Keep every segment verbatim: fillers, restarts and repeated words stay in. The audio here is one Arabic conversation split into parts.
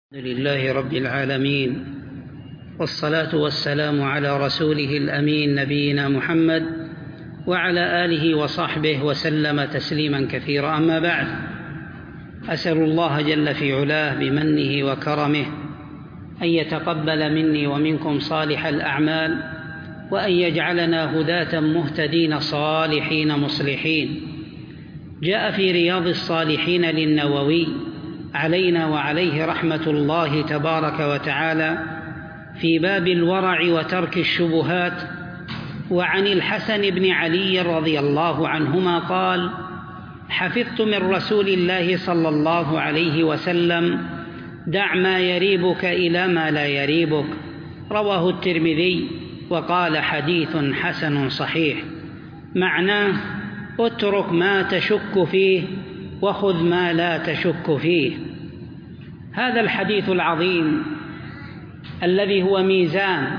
الحمد لله رب العالمين، والصلاة والسلام على رسوله الأمين نبينا محمد وعلى آله وصحبه وسلم تسليما كثيرا. أما بعد، أسأل الله جل في علاه بمنه وكرمه أن يتقبل مني ومنكم صالح الأعمال، وأن يجعلنا هداة مهتدين صالحين مصلحين. جاء في رياض الصالحين للنووي علينا وعليه رحمة الله تبارك وتعالى في باب الورع وترك الشبهات، وعن الحسن بن علي رضي الله عنهما قال: حفظت من رسول الله صلى الله عليه وسلم: دع ما يريبك إلى ما لا يريبك. رواه الترمذي وقال: حديث حسن صحيح. معناه: اترك ما تشك فيه وخذ ما لا تشك فيه. هذا الحديث العظيم الذي هو ميزان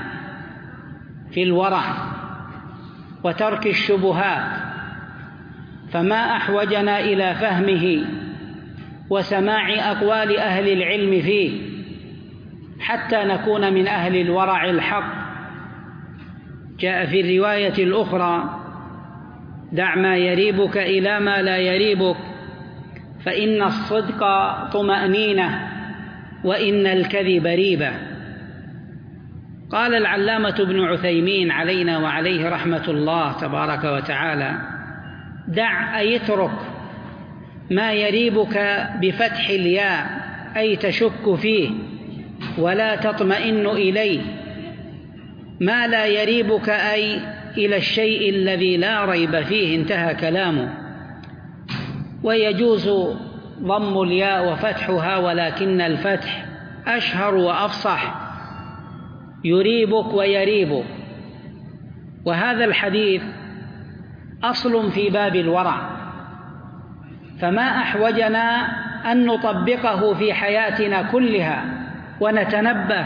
في الورع وترك الشبهات، فما أحوجنا إلى فهمه وسماع أقوال أهل العلم فيه حتى نكون من أهل الورع الحق. جاء في الرواية الأخرى: دع ما يريبك إلى ما لا يريبك، فإن الصدق طمأنينة وإن الكذب ريبة. قال العلامة ابن عثيمين علينا وعليه رحمة الله تبارك وتعالى: دع أي اترك ما يريبك بفتح الياء، أي تشك فيه ولا تطمئن إليه. ما لا يريبك أي إلى الشيء الذي لا ريب فيه. انتهى كلامه. ويجوز ضم الياء وفتحها، ولكن الفتح أشهر وأفصح. يريبك ويريبك. وهذا الحديث أصل في باب الورع، فما أحوجنا أن نطبقه في حياتنا كلها ونتنبه،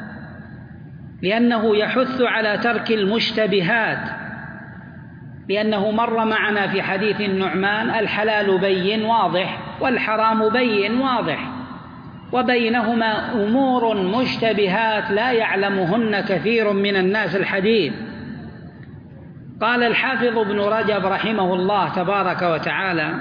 لأنه يحث على ترك المشتبهات، لأنه مر معنا في حديث النعمان: الحلال بين واضح والحرام بين واضح، وبينهما أمور مشتبهات لا يعلمهن كثير من الناس الحديث. قال الحافظ ابن رجب رحمه الله تبارك وتعالى: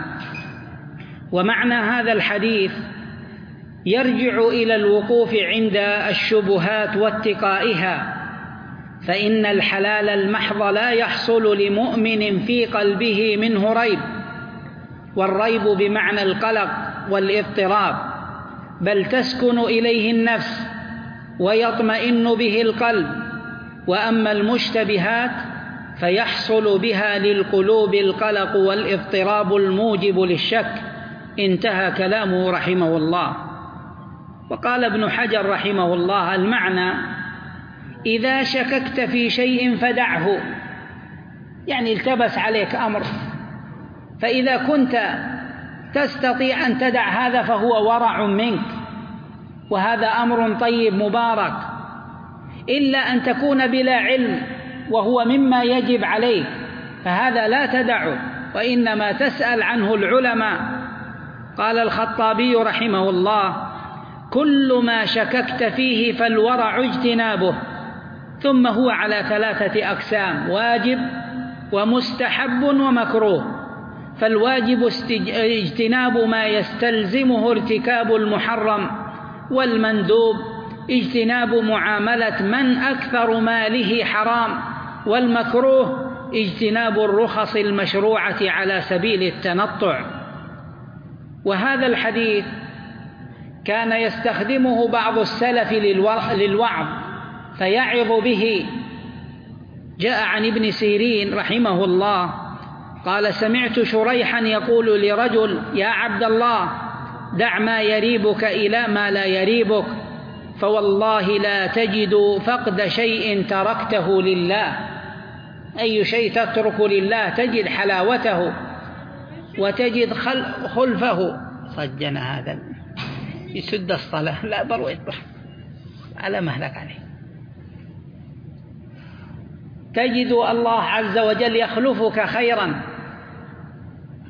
ومعنى هذا الحديث يرجع إلى الوقوف عند الشبهات واتقائها، فإن الحلال المحض لا يحصل لمؤمن في قلبه منه ريب، والريب بمعنى القلق والاضطراب، بل تسكن إليه النفس ويطمئن به القلب. وأما المشتبهات فيحصل بها للقلوب القلق والاضطراب الموجب للشك. انتهى كلامه رحمه الله. وقال ابن حجر رحمه الله: المعنى: إذا شككت في شيء فدعه، يعني التبس عليك أمر، فإذا كنت تستطيع أن تدع هذا فهو ورع منك، وهذا أمر طيب مبارك. إلا أن تكون بلا علم وهو مما يجب عليك، فهذا لا تدعه، وإنما تسأل عنه العلماء. قال الخطابي رحمه الله: كل ما شككت فيه فالورع اجتنابه. ثم هو على ثلاثة أقسام: واجب ومستحب ومكروه. فالواجب اجتناب ما يستلزمه ارتكاب المحرم، والمندوب اجتناب معاملة من أكثر ماله حرام، والمكروه اجتناب الرخص المشروعة على سبيل التنطع. وهذا الحديث كان يستخدمه بعض السلف للوعظ فيعظ به. جاء عن ابن سيرين رحمه الله قال: سمعت شريحا يقول لرجل: يا عبد الله، دع ما يريبك إلى ما لا يريبك، فوالله لا تجد فقد شيء تركته لله. أي شيء تترك لله تجد حلاوته وتجد خلفه. صجنا هذا يسد الصلاة، لا برويت على مهلك عليه. تجد الله عز وجل يخلفك خيرا.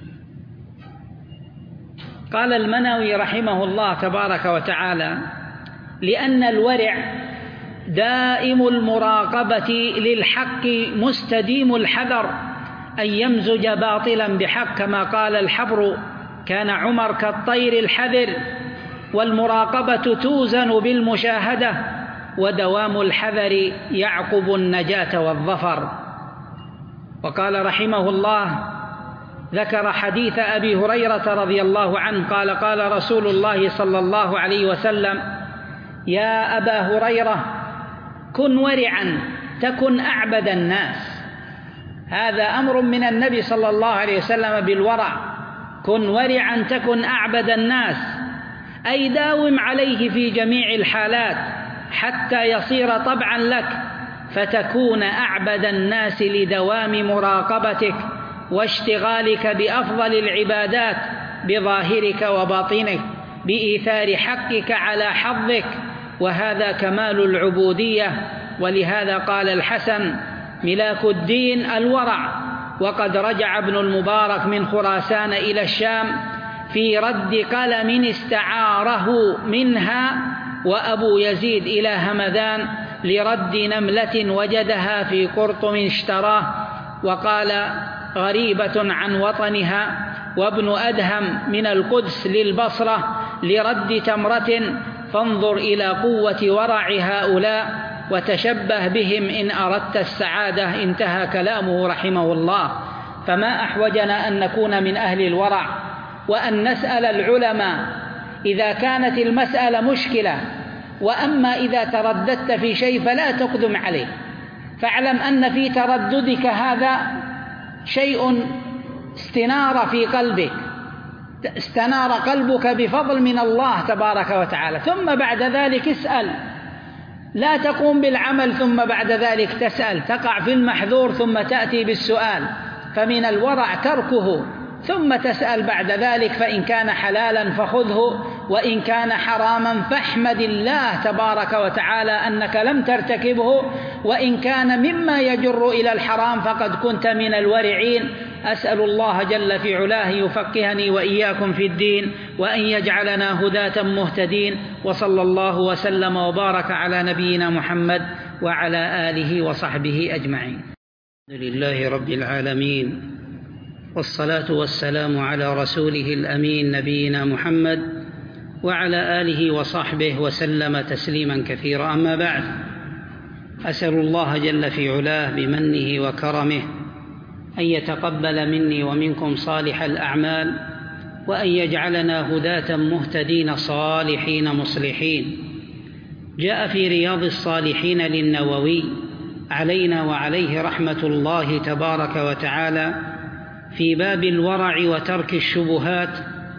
قال المنوي رحمه الله تبارك وتعالى: لأن الورع دائم المراقبة للحق مستديم الحذر أن يمزج باطلا بحق، كما قال الحبر كان عمر كالطير الحذر. والمراقبة توزن بالمشاهدة، ودوام الحذر يعقب النجاة والظفر. وقال رحمه الله ذكر حديث أبي هريرة رضي الله عنه قال قال رسول الله صلى الله عليه وسلم: يا أبا هريرة كن ورعا تكن أعبد الناس. هذا أمر من النبي صلى الله عليه وسلم بالورع، كن ورعا تكن أعبد الناس، أي داوم عليه في جميع الحالات حتى يصير طبعا لك، فتكون أعبد الناس لدوام مراقبتك واشتغالك بأفضل العبادات بظاهرك وباطنك بإيثار حقك على حظك، وهذا كمال العبودية. ولهذا قال الحسن: ملاك الدين الورع. وقد رجع ابن المبارك من خراسان إلى الشام في رد قلم استعاره منها وأبو يزيد إلى همذان لرد نملة وجدها في قرطم اشتراه، وقال: غريبة عن وطنها. وابن أدهم من القدس للبصرة لرد تمرة، فانظر إلى قوة ورع هؤلاء وتشبه بهم إن أردت السعادة. انتهى كلامه رحمه الله. فما أحوجنا أن نكون من أهل الورع وأن نسأل العلماء إذا كانت المسألة مشكلة. وأما إذا ترددت في شيء فلا تقدم عليه، فاعلم أن في ترددك هذا شيء استنار في قلبك، استنار قلبك بفضل من الله تبارك وتعالى، ثم بعد ذلك اسأل. لا تقوم بالعمل ثم بعد ذلك تسأل، تقع في المحذور ثم تأتي بالسؤال. فمن الورع تركه ثم تسأل بعد ذلك، فإن كان حلالا فخذه، وإن كان حراما فاحمد الله تبارك وتعالى أنك لم ترتكبه، وإن كان مما يجر إلى الحرام فقد كنت من الورعين. أسأل الله جل في علاه يفقهني وإياكم في الدين، وأن يجعلنا هداة مهتدين. وصلى الله وسلم وبارك على نبينا محمد وعلى آله وصحبه أجمعين. الحمد لله رب العالمين، والصلاة والسلام على رسوله الأمين نبينا محمد وعلى آله وصحبه وسلم تسليما كثيرا. أما بعد، أسأل الله جل في علاه بمنه وكرمه أن يتقبل مني ومنكم صالح الأعمال، وأن يجعلنا هداة مهتدين صالحين مصلحين. جاء في رياض الصالحين للنووي علينا وعليه رحمة الله تبارك وتعالى في باب الورع وترك الشبهات،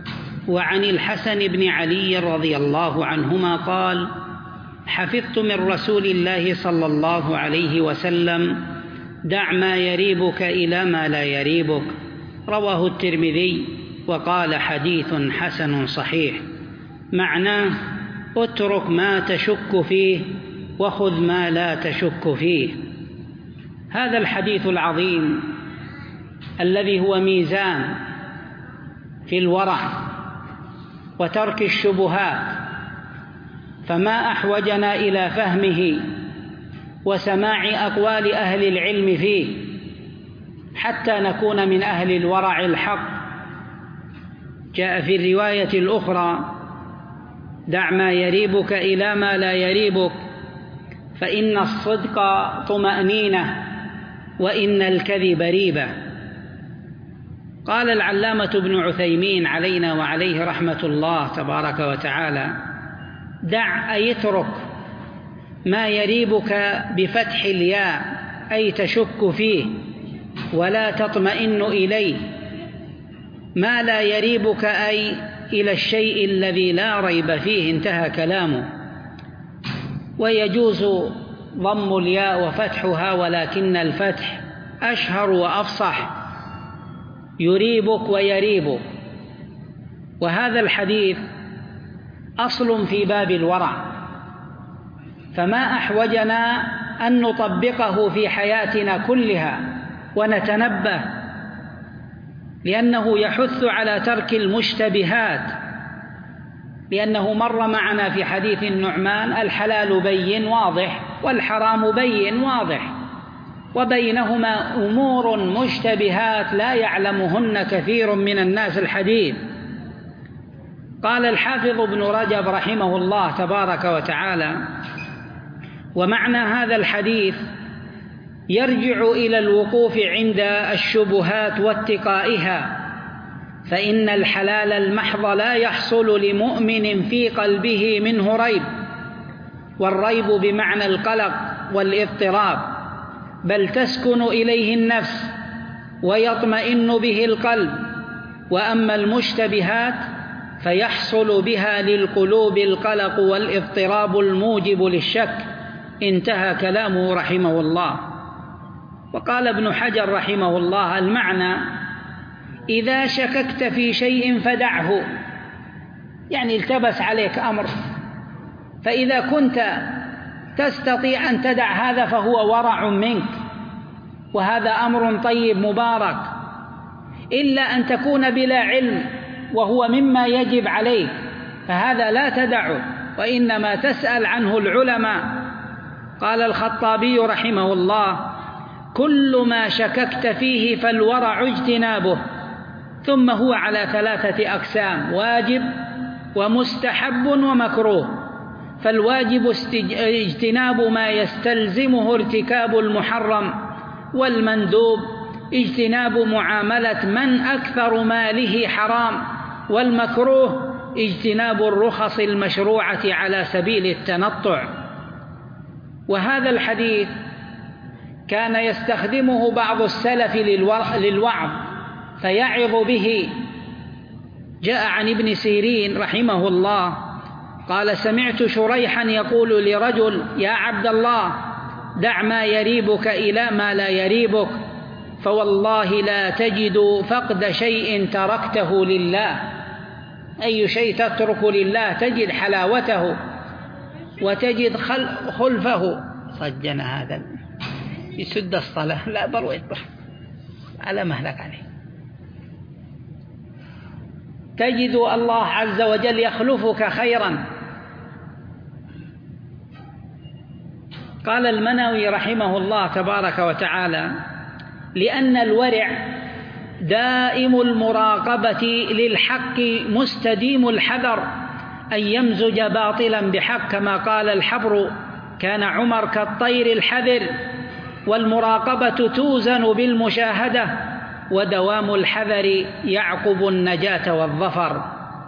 وعن الحسن بن علي رضي الله عنهما قال: حفظت من رسول الله صلى الله عليه وسلم: دع ما يريبك إلى ما لا يريبك. رواه الترمذي وقال: حديث حسن صحيح. معناه: اترك ما تشك فيه وخذ ما لا تشك فيه. هذا الحديث العظيم الذي هو ميزان في الورع وترك الشبهات، فما أحوجنا إلى فهمه وسماع أقوال أهل العلم فيه حتى نكون من أهل الورع الحق. جاء في الرواية الأخرى: دع ما يريبك إلى ما لا يريبك، فإن الصدق طمأنينة وإن الكذب ريبة. قال العلامة ابن عثيمين علينا وعليه رحمة الله تبارك وتعالى: دع أي اترك ما يريبك بفتح الياء، أي تشك فيه ولا تطمئن إليه. ما لا يريبك أي إلى الشيء الذي لا ريب فيه. انتهى كلامه. ويجوز ضم الياء وفتحها، ولكن الفتح أشهر وأفصح، يريبك ويريبك. وهذا الحديث أصل في باب الورع، فما أحوجنا أن نطبقه في حياتنا كلها ونتنبه، لأنه يحث على ترك المشتبهات لأنه مر معنا في حديث النعمان: الحلال بين واضح والحرام بين واضح، وبينهما أمور مشتبهات لا يعلمهن كثير من الناس الحديث. قال الحافظ ابن رجب رحمه الله تبارك وتعالى: ومعنى هذا الحديث يرجع إلى الوقوف عند الشبهات واتقائها، فإن الحلال المحض لا يحصل لمؤمن في قلبه منه ريب، والريب بمعنى القلق والاضطراب، بل تسكن إليه النفس ويطمئن به القلب. وأما المشتبهات فيحصل بها للقلوب القلق والاضطراب الموجب للشك. انتهى كلامه رحمه الله. وقال ابن حجر رحمه الله: المعنى: إذا شككت في شيء فدعه، يعني التبس عليك أمر، فإذا كنت تستطيع أن تدع هذا فهو ورع منك، وهذا أمر طيب مبارك. إلا أن تكون بلا علم وهو مما يجب عليك، فهذا لا تدعه، وإنما تسأل عنه العلماء. قال الخطابي رحمه الله: كل ما شككت فيه فالورع اجتنابه. ثم هو على ثلاثة أقسام: واجب ومستحب ومكروه. فالواجب اجتناب ما يستلزمه ارتكاب المحرم، والمندوب اجتناب معاملة من أكثر ماله حرام، والمكروه اجتناب الرخص المشروعة على سبيل التنطع. وهذا الحديث كان يستخدمه بعض السلف للوعظ فيعظ به. جاء عن ابن سيرين رحمه الله قال: سمعت شريحا يقول لرجل: يا عبد الله، دع ما يريبك إلى ما لا يريبك، فوالله لا تجد فقد شيء تركته لله. أي شيء تترك لله تجد حلاوته وتجد خلفه. صجنا هذا يسد الصلاة، لا بروي على مهلك عليه. تجد الله عز وجل يخلفك خيرا. قال المنوي رحمه الله تبارك وتعالى: لأن الورع دائم المراقبة للحق مستديم الحذر أن يمزج باطلا بحق، كما قال الحبر: كان عمر كالطير الحذر. والمراقبة توزن بالمشاهدة، ودوام الحذر يعقب النجاة والظفر.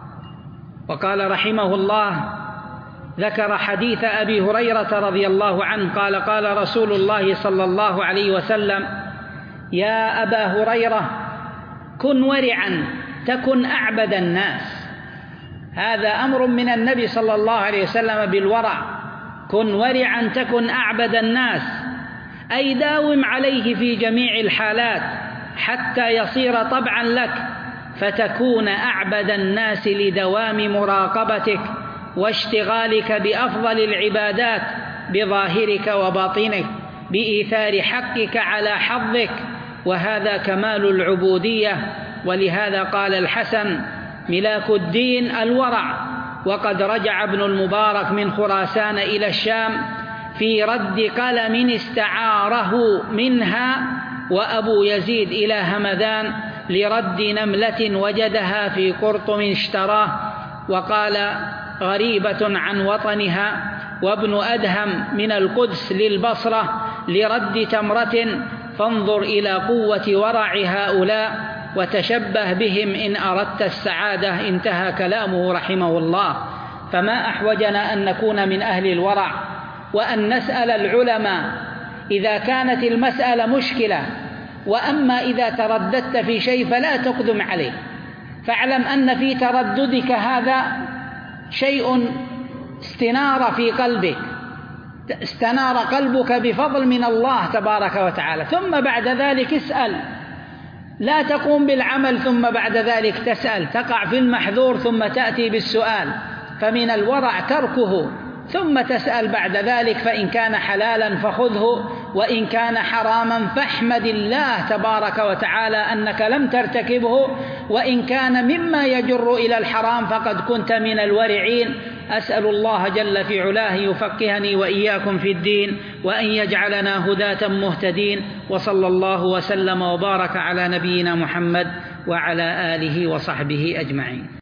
وقال رحمه الله: ذكر حديث أبي هريرة رضي الله عنه قال: قال رسول الله صلى الله عليه وسلم: يا أبا هريرة، كن ورعا تكن أعبد الناس. هذا أمر من النبي صلى الله عليه وسلم بالورع: كن ورعا تكن أعبد الناس، أي داوم عليه في جميع الحالات حتى يصير طبعا لك، فتكون أعبد الناس لدوام مراقبتك واشتغالك بأفضل العبادات بظاهرك وباطنك، بإيثار حقك على حظك، وهذا كمال العبودية. ولهذا قال الحسن: ملاك الدين الورع. وقد رجع ابن المبارك من خراسان إلى الشام في رد قلم استعاره منها وأبو يزيد إلى همذان لرد نملة وجدها في قرطم اشتراه، وقال: غريبة عن وطنها. وابن أدهم من القدس للبصرة لرد تمرة، فانظر إلى قوة ورع هؤلاء وتشبه بهم إن أردت السعادة. انتهى كلامه رحمه الله. فما أحوجنا أن نكون من أهل الورع، وأن نسأل العلماء إذا كانت المسألة مشكلة. وأما إذا ترددت في شيء فلا تقدم عليه، فاعلم أن في ترددك هذا شيء استنار في قلبك، استنار قلبك بفضل من الله تبارك وتعالى. ثم بعد ذلك اسأل، لا تقوم بالعمل ثم بعد ذلك تسأل، تقع في المحذور ثم تأتي بالسؤال. فمن الورع تركه ثم تسأل بعد ذلك، فإن كان حلالا فخذه وإن كان حراما فاحمد الله تبارك وتعالى أنك لم ترتكبه، وإن كان مما يجر إلى الحرام فقد كنت من الورعين. أسأل الله جل في علاه يفقهني وإياكم في الدين، وأن يجعلنا هداة مهتدين. وصلى الله وسلم وبارك على نبينا محمد وعلى آله وصحبه أجمعين.